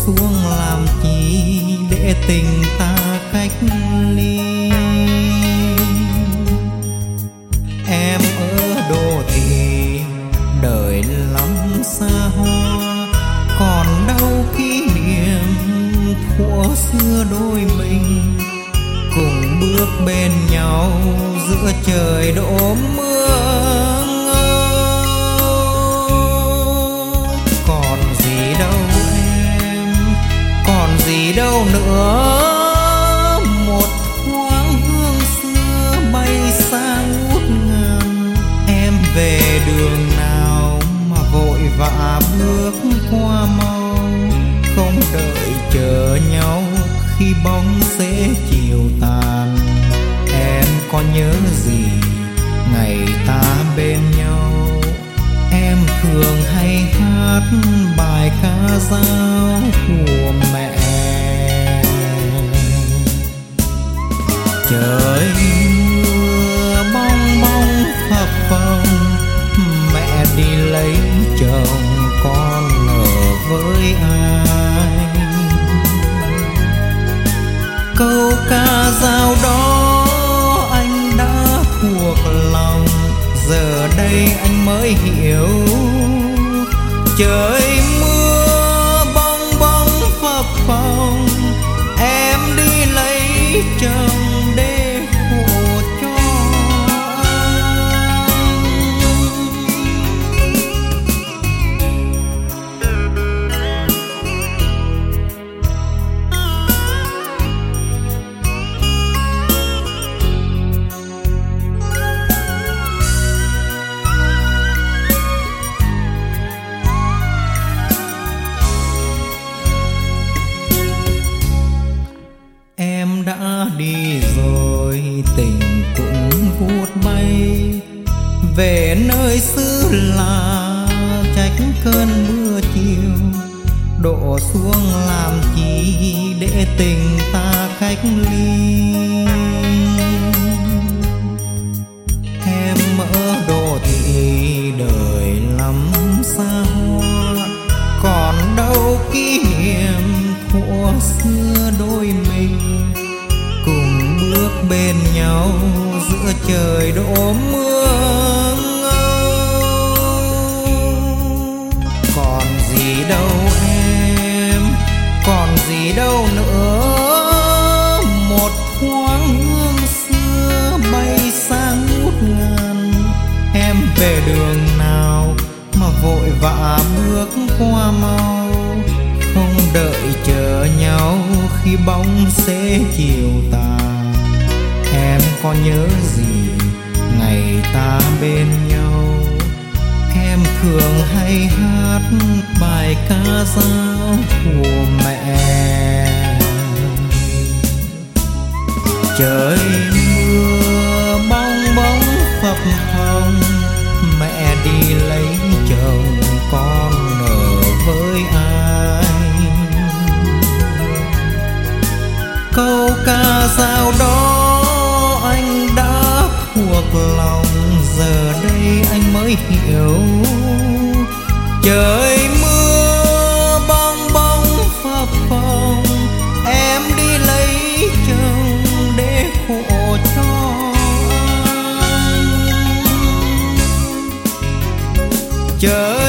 xuống làm chi để tình ta cách ly. Em ở đô thị đời lắm xa hoa, còn đâu kỷ niệm thuở xưa đôi mình cùng bước bên nhau giữa trời đổ mưa ngâu. Còn gì đâu em, còn gì đâu nữa, một thoáng hương xưa bay xa ngút ngàn. Em về đường nào mà vội vã bước qua mau, không đợi chờ nhau khi bóng sẽ chiều tàn. Em có nhớ gì ngày ta bên nhau? Em thường hay hát bài ca dao của mẹ. Trời mưa bong bong phập phồng, mẹ đi lấy chồng con ở với ai? Câu ca dao đó anh đã thuộc lòng, giờ đây anh mới hiểu. Trời mưa bong bong phập phồng, em đi lấy chồng để khổ cho đi rồi tình cũng vút bay về nơi xứ lạ. Trách cơn mưa chiều đổ xuống làm chi để tình ta cách ly. Em ở đô thị đời lắm xa hoa, còn đâu kỷ niệm thuở xưa đôi mình cùng bước bên nhau giữa trời đổ mưa ngâu. Còn gì đâu em, còn gì đâu nữa, một thoáng hương xưa bay sang ngút ngàn. Em về đường nào mà vội vã bước qua mau, không đợi chờ nhau khi bóng sẽ chiều tàn. Em có nhớ gì ngày ta bên nhau? Em thường hay hát bài ca dao của mẹ. Trời mưa bong bóng phập phồng, mẹ đi lấy chồng con ở với ai? Câu ca dao đó anh đã thuộc lòng, giờ đây anh mới hiểu. Trời mưa bong bóng phập phồng, em đi lấy chồng để khổ cho anh. Trời